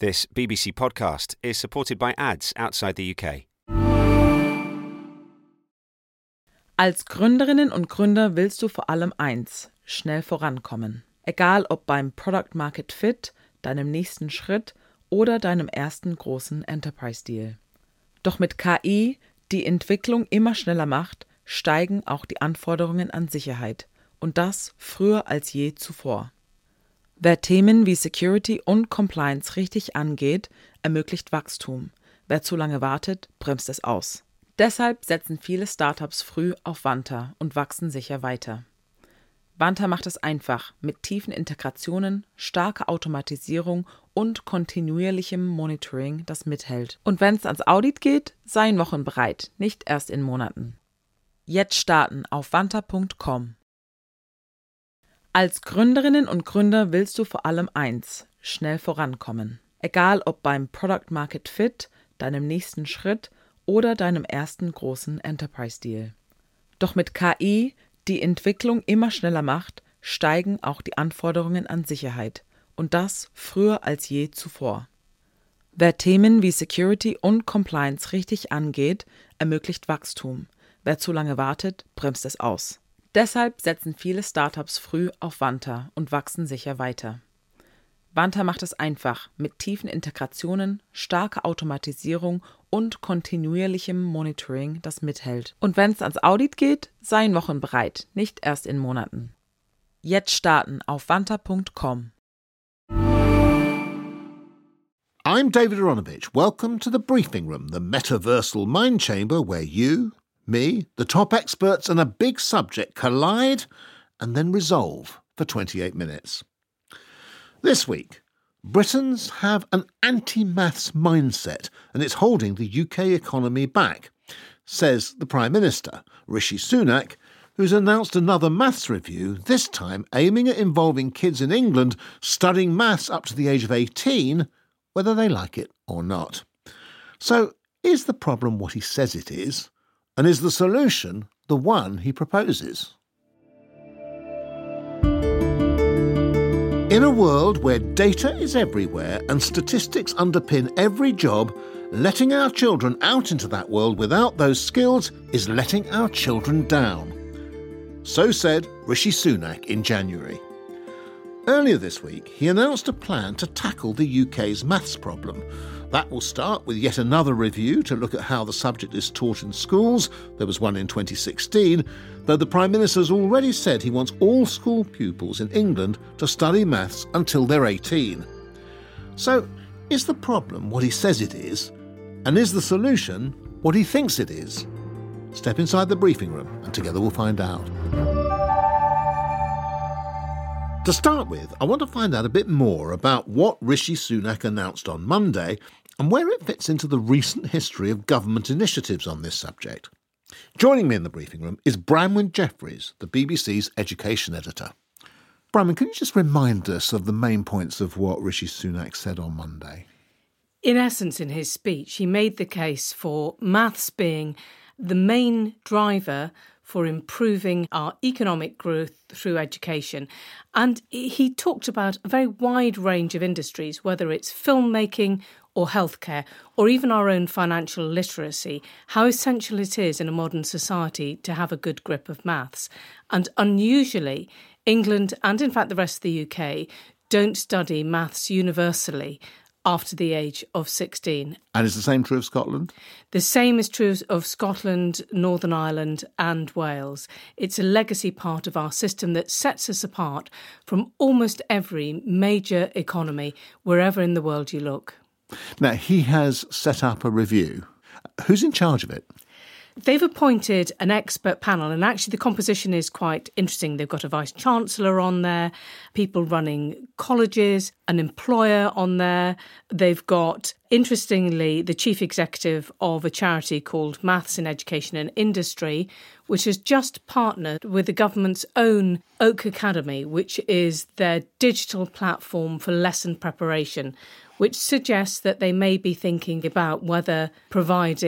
This BBC podcast is supported by ads outside the UK. Als Gründerinnen und Gründer willst du vor allem eins: schnell vorankommen. Egal ob beim Product Market Fit, deinem nächsten Schritt oder deinem ersten großen Enterprise-Deal. Doch mit KI, die Entwicklung immer schneller macht, steigen auch die Anforderungen an Sicherheit. Und das früher als je zuvor. Wer Themen wie Security und Compliance richtig angeht, ermöglicht Wachstum. Wer zu lange wartet, bremst es aus. Deshalb setzen viele Startups früh auf Vanta und wachsen sicher weiter. Vanta macht es einfach, mit tiefen Integrationen, starker Automatisierung und kontinuierlichem Monitoring, das mithält. Und wenn es ans Audit geht, seien Wochen bereit, nicht erst in Monaten. Jetzt starten auf vanta.com. Als Gründerinnen und Gründer willst du vor allem eins: schnell vorankommen. Egal ob beim Product Market Fit, deinem nächsten Schritt oder deinem ersten großen Enterprise-Deal. Doch mit KI, die Entwicklung immer schneller macht, steigen auch die Anforderungen an Sicherheit. Und das früher als je zuvor. Wer Themen wie Security und Compliance richtig angeht, ermöglicht Wachstum. Wer zu lange wartet, bremst es aus. Deshalb setzen viele Startups früh auf Vanta und wachsen sicher weiter. Vanta macht es einfach, mit tiefen Integrationen, starker Automatisierung und kontinuierlichem Monitoring, das mithält. Und wenn es ans Audit geht, seien Wochen bereit, nicht erst in Monaten. Jetzt starten auf vanta.com. I'm David Aronovich. Welcome to the Briefing Room, the metaversal mind chamber where you, me, the top experts and a big subject collide and then resolve for 28 minutes. This week, Britons have an anti-maths mindset and it's holding the UK economy back, says the Prime Minister, Rishi Sunak, who's announced another maths review, this time aiming at involving kids in England studying maths up to the age of 18, whether they like it or not. So, is the problem what he says it is? And is the solution the one he proposes? In a world where data is everywhere and statistics underpin every job, letting our children out into that world without those skills is letting our children down. So said Rishi Sunak in January. Earlier this week, he announced a plan to tackle the UK's maths problem. That will start with yet another review to look at how the subject is taught in schools. There was one in 2016, though the Prime Minister's already said he wants all school pupils in England to study maths until they're 18. So, is the problem what he says it is? And is the solution what he thinks it is? Step inside the briefing room and together we'll find out. To start with, I want to find out a bit more about what Rishi Sunak announced on Monday and where it fits into the recent history of government initiatives on this subject. Joining me in the briefing room is Branwen Jeffries, the BBC's education editor. Branwen, can you just remind us of the main points of what Rishi Sunak said on Monday? In essence, in his speech, he made the case for maths being the main driver for improving our economic growth through education. And he talked about a very wide range of industries, whether it's filmmaking or healthcare, or even our own financial literacy, how essential it is in a modern society to have a good grip of maths. And unusually, England and in fact the rest of the UK don't study maths universally after the age of 16. And is the same true of Scotland? The same is true of Scotland, Northern Ireland and Wales. It's a legacy part of our system that sets us apart from almost every major economy, wherever in the world you look. Now, he has set up a review. Who's in charge of it? They've appointed an expert panel, and actually the composition is quite interesting. They've got a vice-chancellor on there, people running colleges, an employer on there. They've got, interestingly, the chief executive of a charity called Maths in Education and Industry, which has just partnered with the government's own Oak Academy, which is their digital platform for lesson preparation, which suggests that they may be thinking about whether providing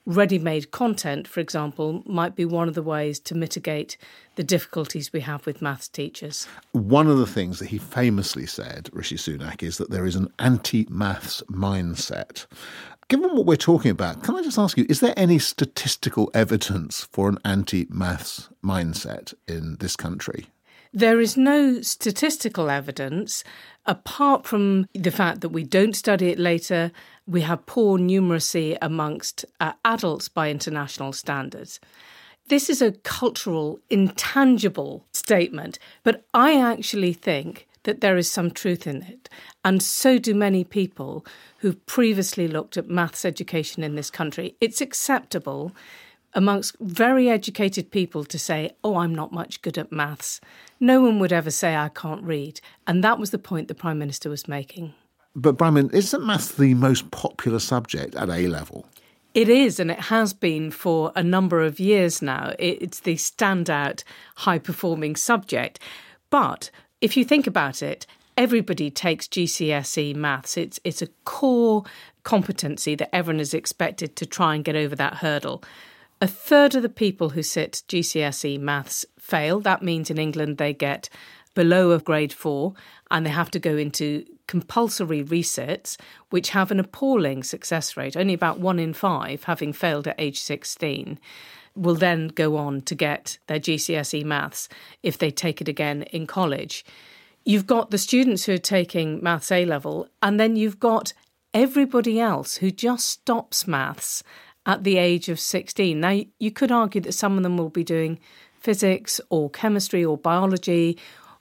ready-made content, for example, might be one of the ways to mitigate the difficulties we have with maths teachers. One of the things that he famously said, Rishi Sunak, is that there is an anti-maths mindset. Given what we're talking about, can I just ask you, is there any statistical evidence for an anti-maths mindset in this country? There is no statistical evidence, apart from the fact that we don't study it later. We have poor numeracy amongst adults by international standards. This is a cultural, intangible statement, but I actually think that there is some truth in it. And so do many people who've previously looked at maths education in this country. It's acceptable amongst very educated people to say, oh, I'm not much good at maths. No one would ever say I can't read. And that was the point the Prime Minister was making. But, Bramwyn, isn't maths the most popular subject at A-level? It is, and it has been for a number of years now. It's the standout high-performing subject. But if you think about it, everybody takes GCSE maths. It's a core competency that everyone is expected to try and get over that hurdle. A third of the people who sit GCSE maths fail. That means in England they get below a grade 4 and they have to go into compulsory resits, which have an appalling success rate. Only about 1 in 5, having failed at age 16, will then go on to get their GCSE maths if they take it again in college. You've got the students who are taking maths A-level, and then you've got everybody else who just stops maths at the age of 16. Now, you could argue that some of them will be doing physics or chemistry or biology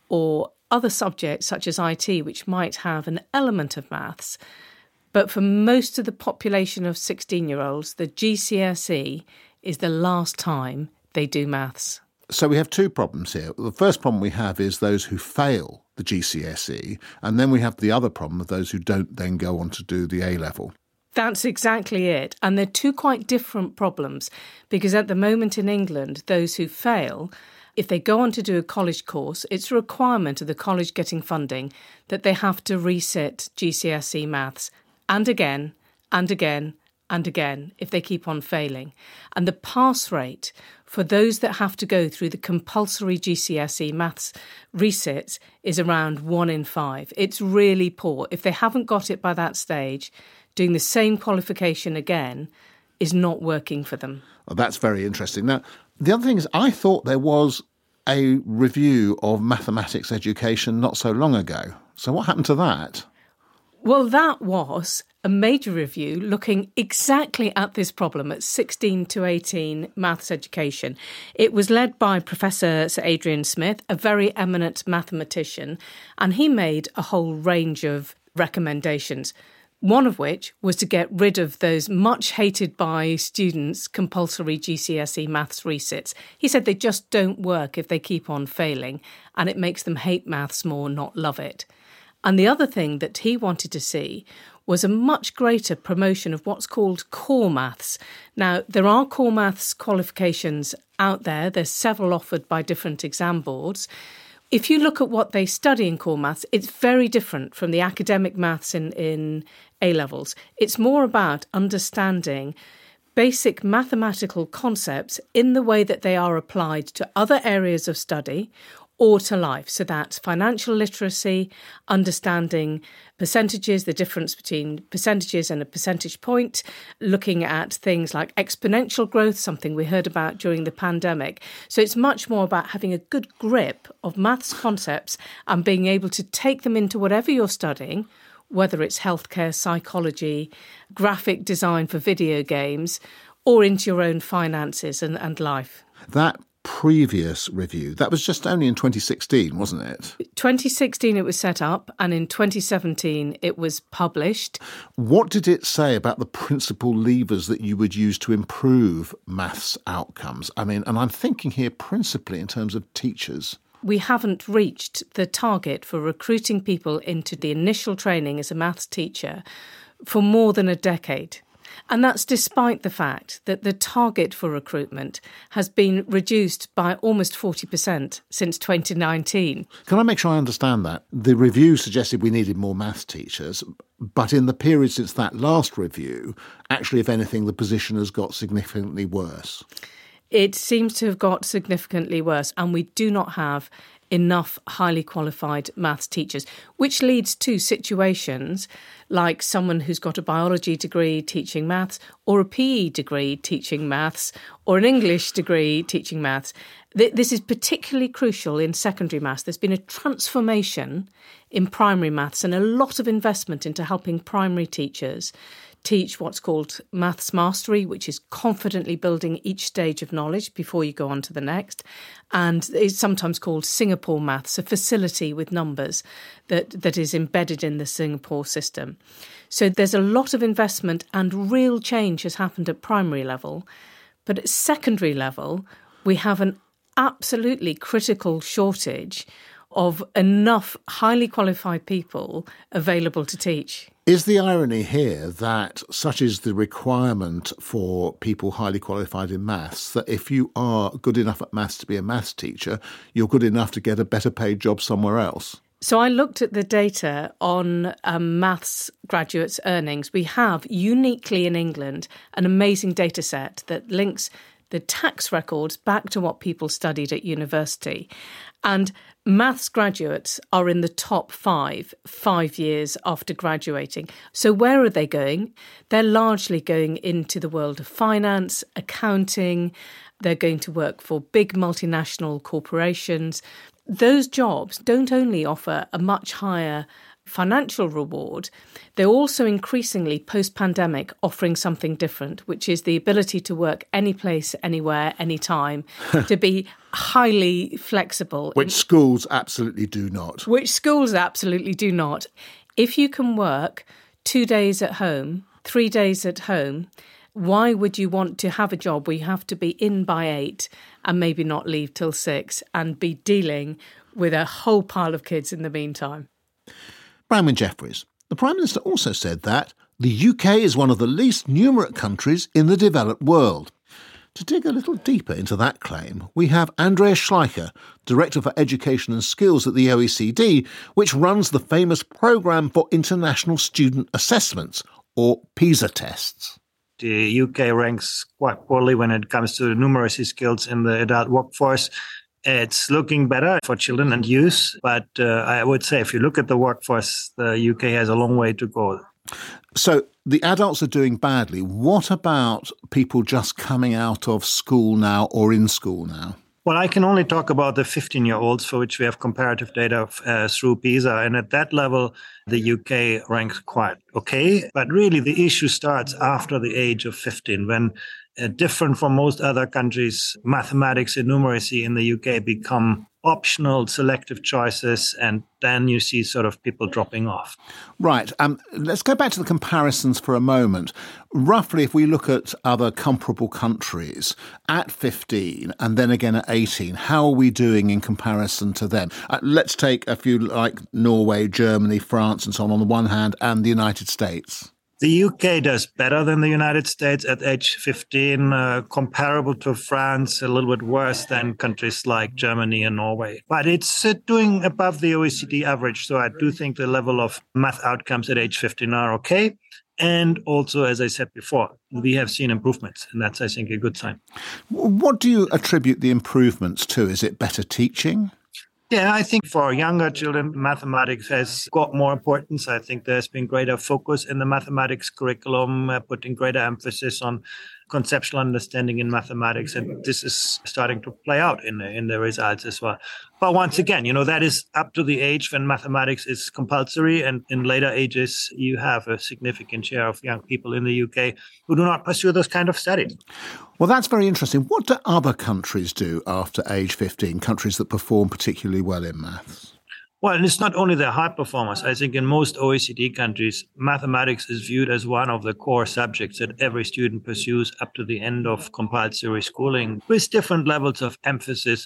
or other subjects such as IT, which might have an element of maths. But for most of the population of 16-year-olds, the GCSE is the last time they do maths. So we have two problems here. The first problem we have is those who fail the GCSE, and then we have the other problem of those who don't then go on to do the A-level. That's exactly it. And they're two quite different problems, because at the moment in England, those who fail, if they go on to do a college course, it's a requirement of the college getting funding that they have to resit GCSE maths and again and again and again if they keep on failing. And the pass rate for those that have to go through the compulsory GCSE maths resits is around 1 in 5. It's really poor. If they haven't got it by that stage, doing the same qualification again is not working for them. Well, that's very interesting. Now, the other thing is I thought there was a review of mathematics education not so long ago. So what happened to that? Well, that was a major review looking exactly at this problem at 16 to 18 maths education. It was led by Professor Sir Adrian Smith, a very eminent mathematician, and he made a whole range of recommendations. One of which was to get rid of those much hated by students compulsory GCSE maths resits. He said they just don't work if they keep on failing, and it makes them hate maths more, not love it. And the other thing that he wanted to see was a much greater promotion of what's called core maths. Now, there are core maths qualifications out there. There's several offered by different exam boards. If you look at what they study in core maths, it's very different from the academic maths in A-levels. It's more about understanding basic mathematical concepts in the way that they are applied to other areas of study or to life. So that's financial literacy, understanding percentages, the difference between percentages and a percentage point, looking at things like exponential growth, something we heard about during the pandemic. So it's much more about having a good grip of maths concepts and being able to take them into whatever you're studying, whether it's healthcare, psychology, graphic design for video games, or into your own finances and life. That previous review, that was just only in 2016, wasn't it? 2016 it was set up, and in 2017 it was published. What did it say about the principal levers that you would use to improve maths outcomes? I mean, and I'm thinking here principally in terms of teachers. We haven't reached the target for recruiting people into the initial training as a maths teacher for more than a decade. And that's despite the fact that the target for recruitment has been reduced by almost 40% since 2019. Can I make sure I understand that? The review suggested we needed more maths teachers, but in the period since that last review, actually, if anything, the position has got significantly worse. It seems to have got significantly worse, and we do not have enough highly qualified maths teachers, which leads to situations like someone who's got a biology degree teaching maths, or a PE degree teaching maths, or an English degree teaching maths. This is particularly crucial in secondary maths. There's been a transformation in primary maths and a lot of investment into helping primary teachers teach what's called maths mastery, which is confidently building each stage of knowledge before you go on to the next. And it's sometimes called Singapore maths, a facility with numbers that is embedded in the Singapore system. So there's a lot of investment and real change has happened at primary level. But at secondary level, we have an absolutely critical shortage of enough highly qualified people available to teach. Is the irony here that such is the requirement for people highly qualified in maths, that if you are good enough at maths to be a maths teacher, you're good enough to get a better paid job somewhere else? So I looked at the data on maths graduates' earnings. We have, uniquely in England, an amazing data set that links the tax records back to what people studied at university. And maths graduates are in the top 5 years after graduating. So where are they going? They're largely going into the world of finance, accounting. They're going to work for big multinational corporations. Those jobs don't only offer a much higher financial reward, they're also increasingly post-pandemic offering something different, which is the ability to work any place, anywhere, anytime, to be highly flexible. Which schools absolutely do not. Which schools absolutely do not. If you can work 2 days at home, 3 days at home, why would you want to have a job where you have to be in by 8 and maybe not leave till 6 and be dealing with a whole pile of kids in the meantime? Branwen Jeffries. The Prime Minister also said that the UK is one of the least numerate countries in the developed world. To dig a little deeper into that claim, we have Andreas Schleicher, Director for Education and Skills at the OECD, which runs the famous Programme for International Student Assessments, or PISA tests. The UK ranks quite poorly when it comes to numeracy skills in the adult workforce. It's looking better for children and youth, but I would say if you look at the workforce, the UK has a long way to go. So the adults are doing badly. What about people just coming out of school now or in school now? Well, I can only talk about the 15-year-olds for which we have comparative data through PISA. And at that level, the UK ranks quite okay. But really, the issue starts after the age of 15, when different from most other countries, mathematics and numeracy in the UK become optional selective choices, and then you see sort of people dropping off. Right. Let's go back to the comparisons for a moment. Roughly, if we look at other comparable countries at 15 and then again at 18, how are we doing in comparison to them? Let's take a few like Norway, Germany, France and so on the one hand, and the United States. The UK does better than the United States at age 15, comparable to France, a little bit worse than countries like Germany and Norway. But it's doing above the OECD average. So I do think the level of math outcomes at age 15 are okay. And also, as I said before, we have seen improvements, and that's, I think, a good sign. What do you attribute the improvements to? Is it better teaching? Yeah, I think for younger children, mathematics has got more importance. I think there's been greater focus in the mathematics curriculum, putting greater emphasis on conceptual understanding in mathematics. And this is starting to play out in the results as well. But once again, that is up to the age when mathematics is compulsory. And in later ages, you have a significant share of young people in the UK who do not pursue those kind of studies. Well, that's very interesting. What do other countries do after age 15, countries that perform particularly well in maths? Well, and it's not only the high performers. I think in most OECD countries, mathematics is viewed as one of the core subjects that every student pursues up to the end of compulsory schooling, with different levels of emphasis.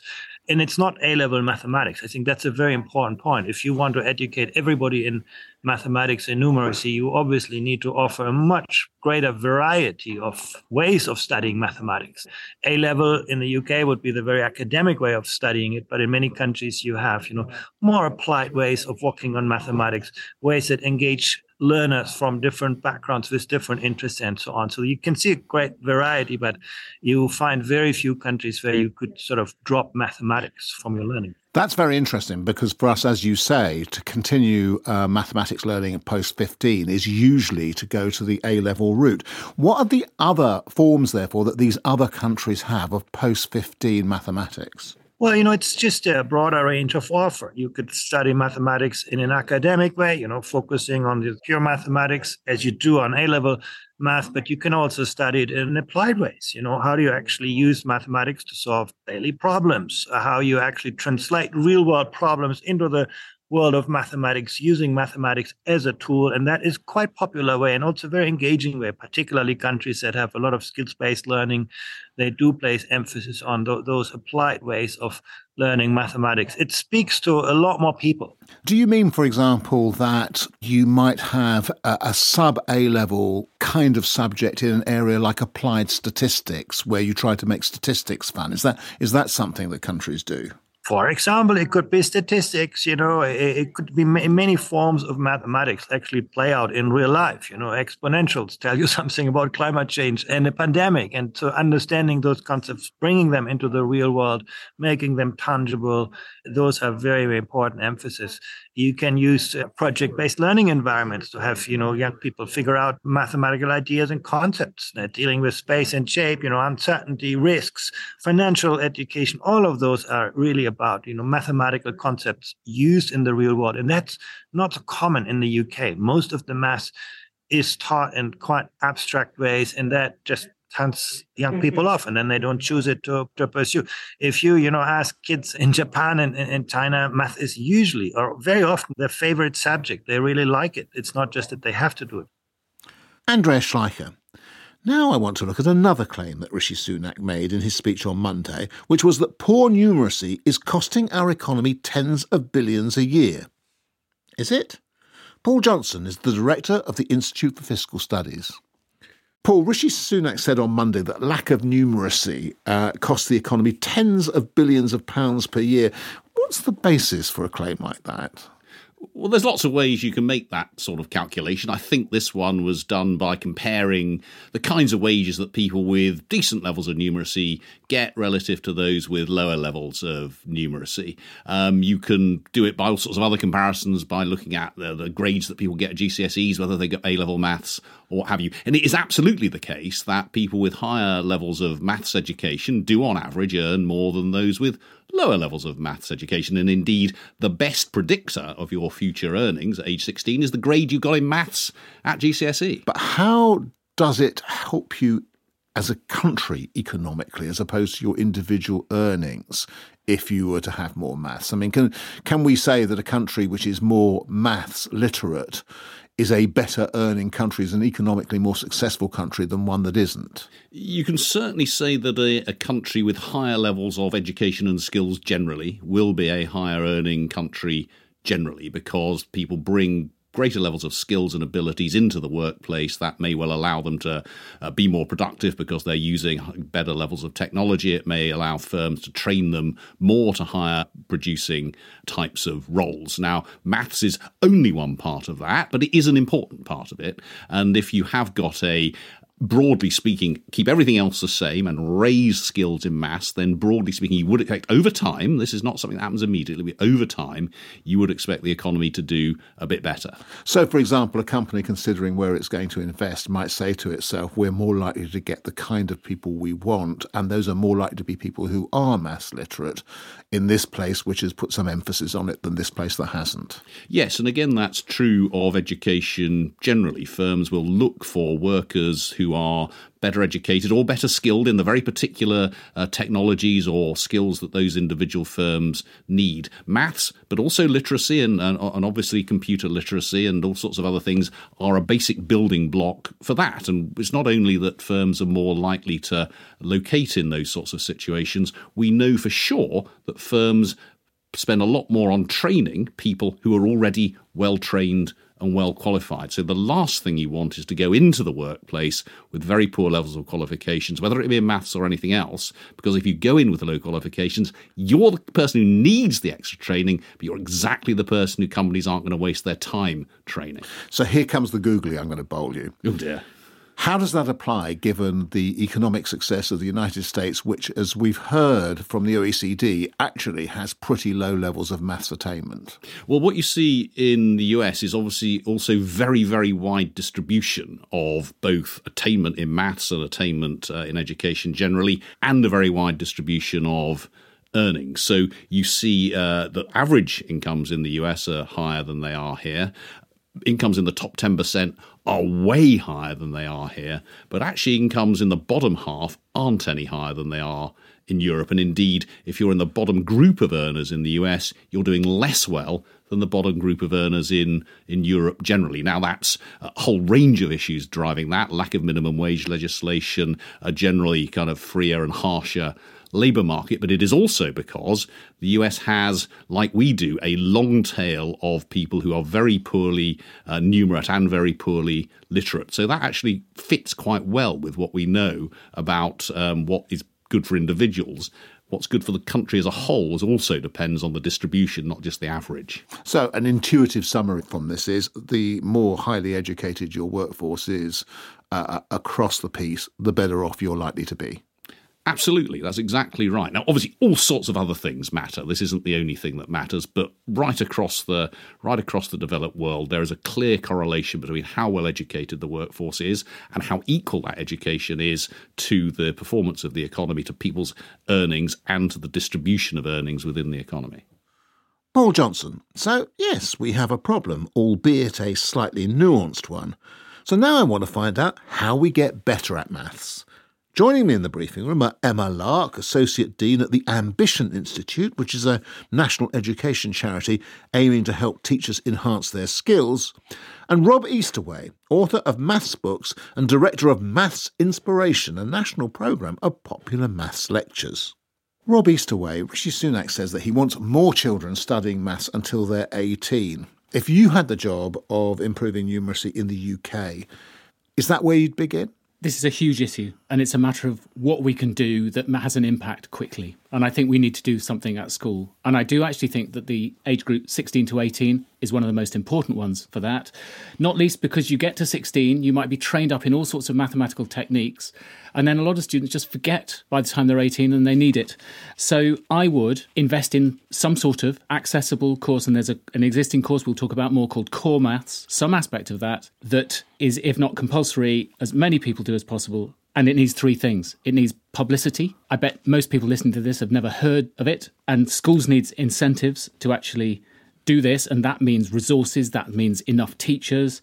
And it's not A-level mathematics. I think that's a very important point. If you want to educate everybody in mathematics and numeracy, you obviously need to offer a much greater variety of ways of studying mathematics. A-level in the UK would be the very academic way of studying it, but in many countries you have, more applied ways of working on mathematics, ways that engage learners from different backgrounds with different interests and so on. So you can see a great variety, but you find very few countries where you could sort of drop mathematics from your learning. That's very interesting because for us, as you say, to continue mathematics learning at post-15 is usually to go to the A-level route. What are the other forms, therefore, that these other countries have of post-15 mathematics? Well, it's just a broader range of offer. You could study mathematics in an academic way, focusing on the pure mathematics as you do on A-level math, but you can also study it in applied ways. How do you actually use mathematics to solve daily problems? How you actually translate real-world problems into the world of mathematics, using mathematics as a tool. And that is quite popular way and also a very engaging way, particularly countries that have a lot of skills-based learning. They do place emphasis on those applied ways of learning mathematics. It speaks to a lot more people. Do you mean, for example, that you might have a sub-A-level kind of subject in an area like applied statistics, where you try to make statistics fun? Is that something that countries do? For example, it could be statistics, it could be many forms of mathematics actually play out in real life. Exponentials tell you something about climate change and a pandemic. And so understanding those concepts, bringing them into the real world, making them tangible, those are very, very important emphasis. You can use project-based learning environments to have, young people figure out mathematical ideas and concepts, dealing with space and shape, uncertainty, risks, financial education. All of those are really about, mathematical concepts used in the real world. And that's not so common in the UK. Most of the math is taught in quite abstract ways, and that just turns young people off, and then they don't choose it to pursue. If you, ask kids in Japan and in China, math is usually or very often their favorite subject. They really like it. It's not just that they have to do it. Andreas Schleicher. Now I want to look at another claim that Rishi Sunak made in his speech on Monday, which was that poor numeracy is costing our economy tens of billions a year. Is it? Paul Johnson is the director of the Institute for Fiscal Studies. Paul, Rishi Sunak said on Monday that lack of numeracy costs the economy tens of billions of pounds per year. What's the basis for a claim like that? Well, there's lots of ways you can make that sort of calculation. I think this one was done by comparing the kinds of wages that people with decent levels of numeracy get relative to those with lower levels of numeracy. You can do it by all sorts of other comparisons, by looking at the grades that people get at GCSEs, whether they get A-level maths or what have you. And it is absolutely the case that people with higher levels of maths education do on average earn more than those with lower levels of maths education. And indeed, the best predictor of your future earnings at age 16 is the grade you got in maths at GCSE. But how does it help you as a country economically as opposed to your individual earnings if you were to have more maths? I mean, can we say that a country which is more maths literate is a better earning country, is an economically more successful country than one that isn't? You can certainly say that a country with higher levels of education and skills generally will be a higher earning country generally, because people bring greater levels of skills and abilities into the workplace that may well allow them to be more productive because they're using better levels of technology. It may allow firms to train them more to hire producing types of roles. Now, maths is only one part of that, but it is an important part of it. And if you have got broadly speaking, keep everything else the same and raise skills in maths, then broadly speaking, you would expect over time, this is not something that happens immediately, but over time, you would expect the economy to do a bit better. So, for example, a company considering where it's going to invest might say to itself, we're more likely to get the kind of people we want, and those are more likely to be people who are maths literate in this place, which has put some emphasis on it, than this place that hasn't. Yes, and again, that's true of education generally. Firms will look for workers who who are better educated or better skilled in the very particular technologies or skills that those individual firms need. Maths, but also literacy and obviously computer literacy and all sorts of other things are a basic building block for that. And it's not only that firms are more likely to locate in those sorts of situations, we know for sure that firms spend a lot more on training people who are already well trained and well qualified. So the last thing you want is to go into the workplace with very poor levels of qualifications, whether it be in maths or anything else, because if you go in with low qualifications, you're the person who needs the extra training, but you're exactly the person who companies aren't going to waste their time training. So here comes the googly I'm going to bowl you. Oh dear. How does that apply given the economic success of the United States, which, as we've heard from the OECD, actually has pretty low levels of maths attainment? Well, what you see in the US is obviously also very, very wide distribution of both attainment in maths and attainment in education generally, and a very wide distribution of earnings. So you see that average incomes in the US are higher than they are here. Incomes in the top 10% are way higher than they are here, but actually incomes in the bottom half aren't any higher than they are in Europe. And indeed, if you're in the bottom group of earners in the US, you're doing less well than the bottom group of earners in Europe generally. Now, that's a whole range of issues driving that. Lack of minimum wage legislation, a generally kind of freer and harsher labour market, but it is also because the US has, like we do, a long tail of people who are very poorly numerate and very poorly literate. So that actually fits quite well with what we know about what is good for individuals. What's good for the country as a whole also depends on the distribution, not just the average. So an intuitive summary from this is the more highly educated your workforce is across the piece, the better off you're likely to be. Absolutely, that's exactly right. Now, obviously, all sorts of other things matter. This isn't the only thing that matters, but right across the developed world, there is a clear correlation between how well educated the workforce is and how equal that education is to the performance of the economy, to people's earnings, and to the distribution of earnings within the economy. Paul Johnson. So, yes, we have a problem, albeit a slightly nuanced one. So now I want to find out how we get better at maths. Joining me in the briefing room are Emma Lark, Associate Dean at the Ambition Institute, which is a national education charity aiming to help teachers enhance their skills, and Rob Easterway, author of maths books and director of Maths Inspiration, a national programme of popular maths lectures. Rob Easterway, Rishi Sunak says that he wants more children studying maths until they're 18. If you had the job of improving numeracy in the UK, is that where you'd begin? This is a huge issue, and it's a matter of what we can do that has an impact quickly. And I think we need to do something at school. And I do actually think that the age group 16 to 18 is one of the most important ones for that. Not least because you get to 16, you might be trained up in all sorts of mathematical techniques. And then a lot of students just forget by the time they're 18 and they need it. So I would invest in some sort of accessible course. And there's an existing course we'll talk about more called Core Maths, some aspect of that is, if not compulsory, as many people do as possible. And it needs three things. It needs publicity. I bet most people listening to this have never heard of it. And schools need incentives to actually do this. And that means resources. That means enough teachers.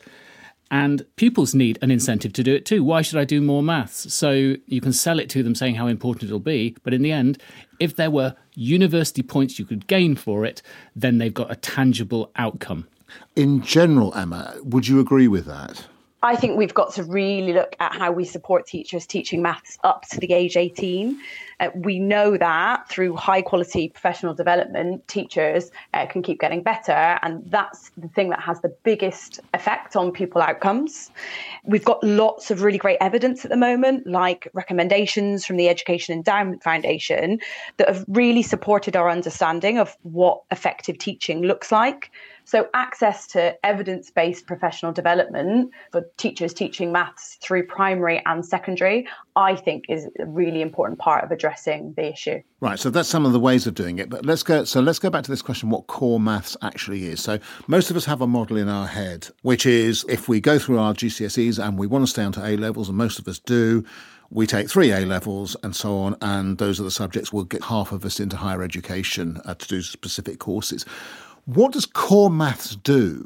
And pupils need an incentive to do it too. Why should I do more maths? So you can sell it to them saying how important it'll be. But in the end, if there were university points you could gain for it, then they've got a tangible outcome. In general, Emma, would you agree with that? I think we've got to really look at how we support teachers teaching maths up to the age 18. We know that through high quality professional development, teachers can keep getting better. And that's the thing that has the biggest effect on pupil outcomes. We've got lots of really great evidence at the moment, like recommendations from the Education Endowment Foundation that have really supported our understanding of what effective teaching looks like. So access to evidence-based professional development for teachers teaching maths through primary and secondary, I think is a really important part of addressing the issue. Right, so that's some of the ways of doing it. But let's go back to this question, what core maths actually is. So most of us have a model in our head, which is if we go through our GCSEs and we want to stay on to A-levels, and most of us do, we take 3 A-levels and so on, and those are the subjects we'll get half of us into higher education to do specific courses. What does core maths do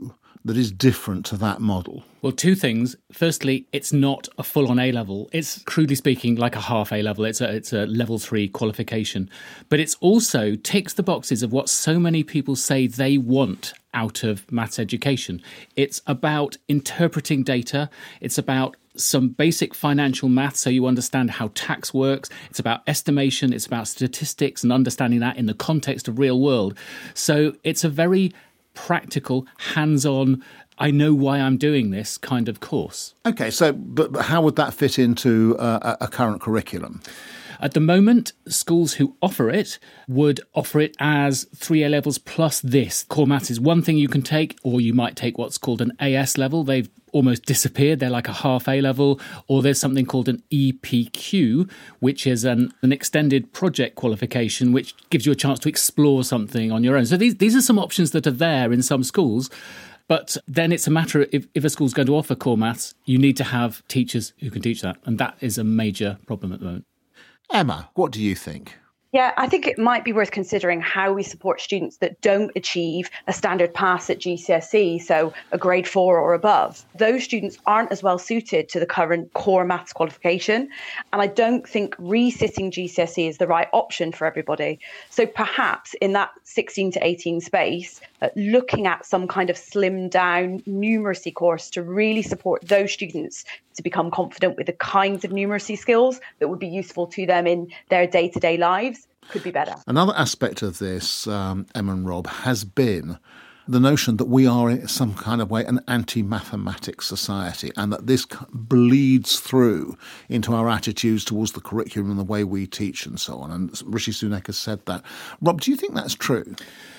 that is different to that model? Well, two things. Firstly, it's not a full-on A-level. It's, crudely speaking, like a half A-level. It's a level 3 qualification. But it's also ticks the boxes of what so many people say they want out of maths education. It's about interpreting data. It's about some basic financial maths so you understand how tax works. It's about estimation. It's about statistics and understanding that in the context of real world. So it's a very practical, hands-on, I know why I'm doing this kind of course. OK, so but how would that fit into a current curriculum? At the moment, schools who offer it would offer it as 3 A-levels plus this. Core maths is one thing you can take, or you might take what's called an AS level. They've almost disappeared. They're like a half A-level. Or there's something called an EPQ, which is an extended project qualification, which gives you a chance to explore something on your own. So these are some options that are there in some schools. But then it's a matter of if a school's going to offer core maths, you need to have teachers who can teach that. And that is a major problem at the moment. Emma, what do you think? Yeah, I think it might be worth considering how we support students that don't achieve a standard pass at GCSE, so a grade 4 or above. Those students aren't as well suited to the current core maths qualification. And I don't think resitting GCSE is the right option for everybody. So perhaps in that 16 to 18 space, looking at some kind of slimmed down numeracy course to really support those students to become confident with the kinds of numeracy skills that would be useful to them in their day-to-day lives could be better. Another aspect of this, Emma and Rob, has been the notion that we are in some kind of way an anti-mathematics society and that this bleeds through into our attitudes towards the curriculum and the way we teach and so on. And Rishi Sunak has said that. Rob, do you think that's true?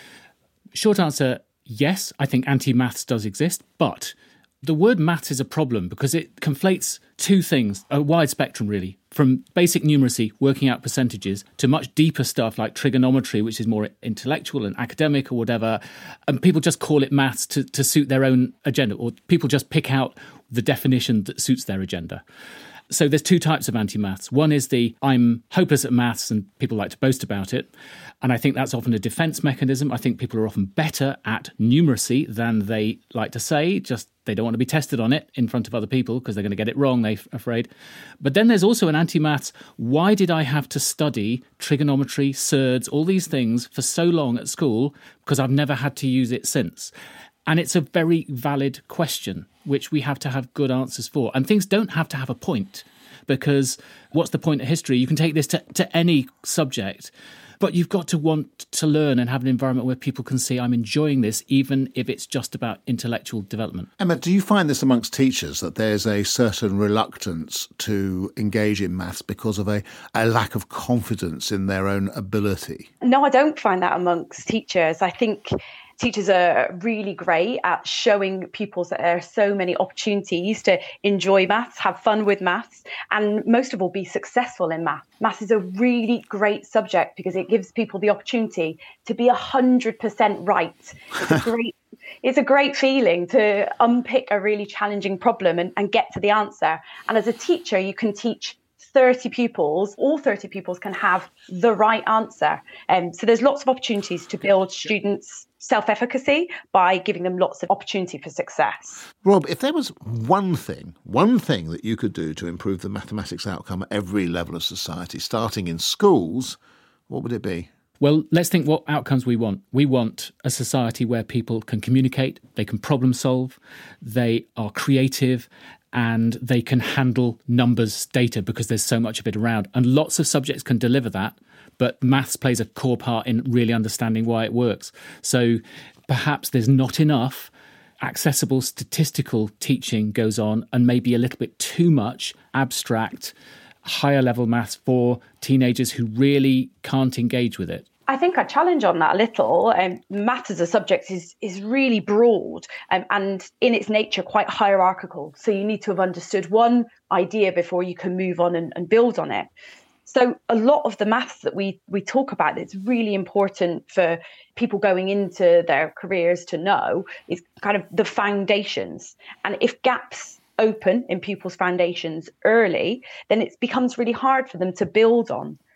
Short answer, yes. I think anti-maths does exist, but the word maths is a problem because it conflates two things, a wide spectrum really, from basic numeracy, working out percentages, to much deeper stuff like trigonometry, which is more intellectual and academic or whatever. And people just call it maths to suit their own agenda, or people just pick out the definition that suits their agenda. So there's two types of anti-maths. One is the I'm hopeless at maths and people like to boast about it. And I think that's often a defence mechanism. I think people are often better at numeracy than they like to say, just they don't want to be tested on it in front of other people because they're going to get it wrong, they're afraid. But then there's also an anti-maths, why did I have to study trigonometry, surds, all these things for so long at school because I've never had to use it since? And it's a very valid question, which we have to have good answers for. And things don't have to have a point, because what's the point of history? You can take this to any subject, but you've got to want to learn and have an environment where people can see I'm enjoying this, even if it's just about intellectual development. Emma, do you find this amongst teachers, that there's a certain reluctance to engage in maths because of a lack of confidence in their own ability? No, I don't find that amongst teachers. I think teachers are really great at showing pupils that there are so many opportunities to enjoy maths, have fun with maths, and most of all, be successful in maths. Maths is a really great subject because it gives people the opportunity to be 100% right. It's a great feeling to unpick a really challenging problem and get to the answer. And as a teacher, you can teach 30 pupils, all 30 pupils can have the right answer. So there's lots of opportunities to build students' self-efficacy by giving them lots of opportunity for success. Rob, if there was one thing that you could do to improve the mathematics outcome at every level of society, starting in schools, what would it be? Well, let's think what outcomes we want. We want a society where people can communicate, they can problem solve, they are creative, and they can handle numbers, data, because there's so much of it around. And lots of subjects can deliver that, but maths plays a core part in really understanding why it works. So perhaps there's not enough accessible statistical teaching goes on, and maybe a little bit too much abstract, higher level maths for teenagers who really can't engage with it. I think I challenge on that a little. Maths as a subject is really broad and in its nature quite hierarchical. So you need to have understood one idea before you can move on and build on it. So a lot of the maths that we talk about, it's really important for people going into their careers to know, is kind of the foundations. And if gaps open in people's foundations early, then it becomes really hard for them to build on.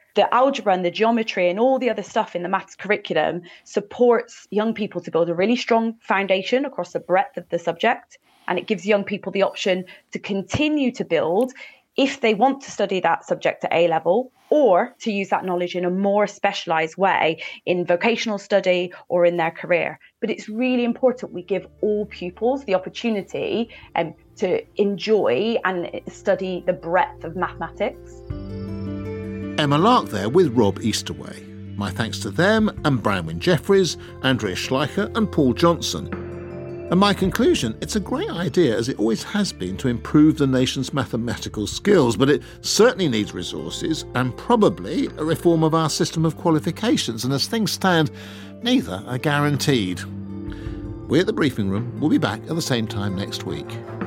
The algebra and the geometry and all the other stuff in the maths curriculum supports young people to build a really strong foundation across the breadth of the subject. And it gives young people the option to continue to build if they want to study that subject at A level, or to use that knowledge in a more specialised way in vocational study or in their career. But it's really important we give all pupils the opportunity to enjoy and study the breadth of mathematics. Emma Lark there with Rob Easterway. My thanks to them and Branwen Jeffries, Andrea Schleicher and Paul Johnson. And my conclusion, it's a great idea, as it always has been, to improve the nation's mathematical skills, but it certainly needs resources and probably a reform of our system of qualifications. And as things stand, neither are guaranteed. We at The Briefing Room will be back at the same time next week.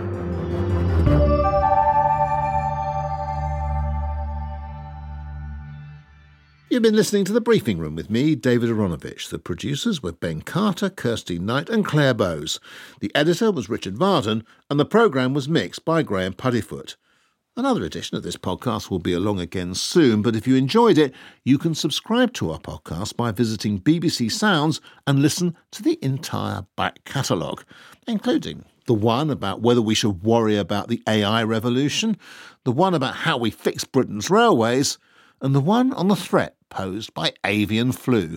You've been listening to The Briefing Room with me, David Aronovich. The producers were Ben Carter, Kirsty Knight and Claire Bowes. The editor was Richard Varden, and the programme was mixed by Graham Puddifoot. Another edition of this podcast will be along again soon, but if you enjoyed it, you can subscribe to our podcast by visiting BBC Sounds and listen to the entire back catalogue, including the one about whether we should worry about the AI revolution, the one about how we fix Britain's railways, and the one on the threat posed by avian flu.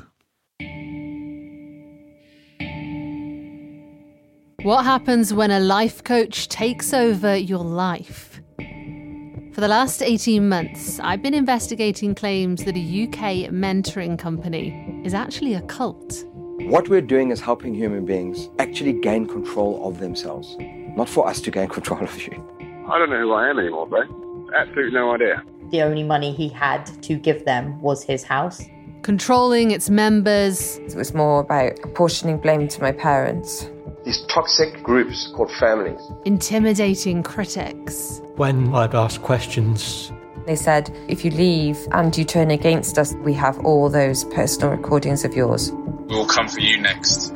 What happens when a life coach takes over your life? For the last 18 months, I've been investigating claims that a UK mentoring company is actually a cult. What we're doing is helping human beings actually gain control of themselves, not for us to gain control of you. I don't know who I am anymore, bro. Absolutely no idea. The only money he had to give them was his house. Controlling its members. It was more about apportioning blame to my parents. These toxic groups called families. Intimidating critics. When I'd ask questions, they said, if you leave and you turn against us, we have all those personal recordings of yours. We'll come for you next.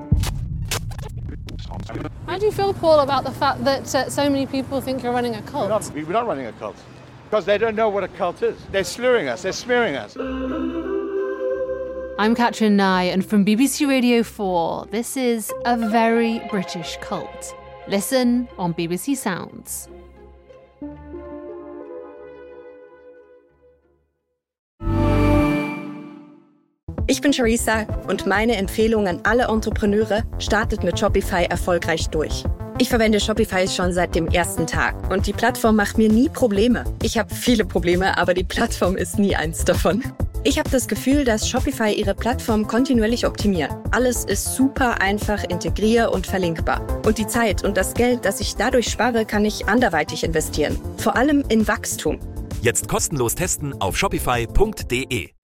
How do you feel, Paul, about the fact that so many people think you're running a cult? We're not running a cult. Because they don't know what a cult is. They're slurring us, they're smearing us. I'm Katrin Nye, and from BBC Radio 4, this is A Very British Cult. Listen on BBC Sounds. Ich bin Charissa und meine Empfehlung an alle Entrepreneure: startet mit Shopify erfolgreich durch. Ich verwende Shopify schon seit dem ersten Tag und die Plattform macht mir nie Probleme. Ich habe viele Probleme, aber die Plattform ist nie eins davon. Ich habe das Gefühl, dass Shopify ihre Plattform kontinuierlich optimiert. Alles ist super einfach integrier- und verlinkbar. Und die Zeit und das Geld, das ich dadurch spare, kann ich anderweitig investieren. Vor allem in Wachstum. Jetzt kostenlos testen auf shopify.de.